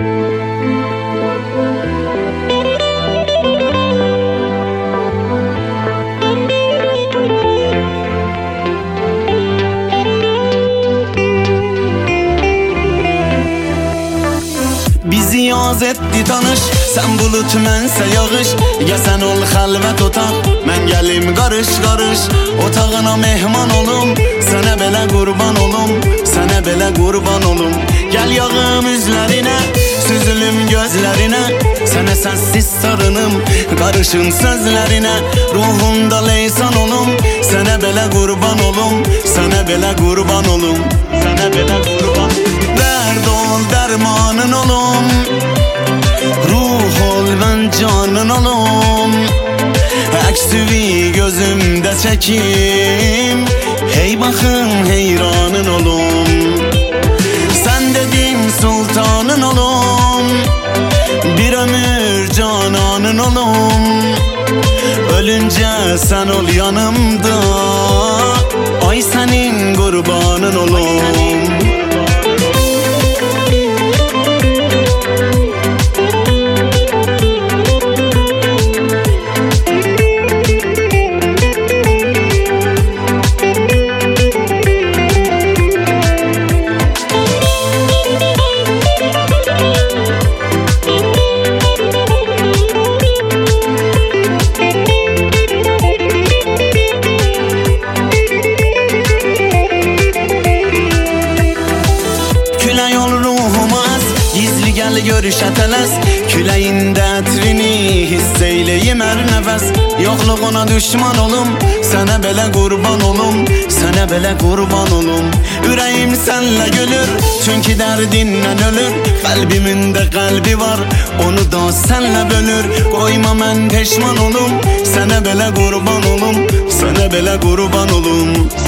Bizi yaz etdi tanış, sen bulut mənsə yağış. Ya sen ol xəlvət otaq, mən gəlim qarış qarış. Otağına mehman olum, sənə belə qurban olum, sənə belə qurban olum. Gəl yağım üzlərinə, süzülüm gözlərinə, sənə səssiz sarınım, qarışın sözlərinə. Ruhumda leysan olum, sənə belə qurban olum, sənə belə qurban olum, sənə belə qurban. Dərd ol dərmanın olum, ruh ol ben canın olum. Əksüvi gözümdə çəkim, hey baxın heyranın olum. Sen dedin sultanın olum, bir ömür cananın olum. Ölünce sen ol yanımda, ay senin kurbanın olum. Gel görüş ətələs, küləyində ətrini hiss eyləyim hər nəfəs. Yoxluğuna düşman olum, sənə belə qurban olum, sənə belə qurban olum. Ürəyim sənlə gülür, çünki dərdindən ölür. Qəlbimin də qəlbi var, onu da sənlə bölür. Qoyma mən peşman olum, sənə belə qurban olum, sənə belə qurban olum.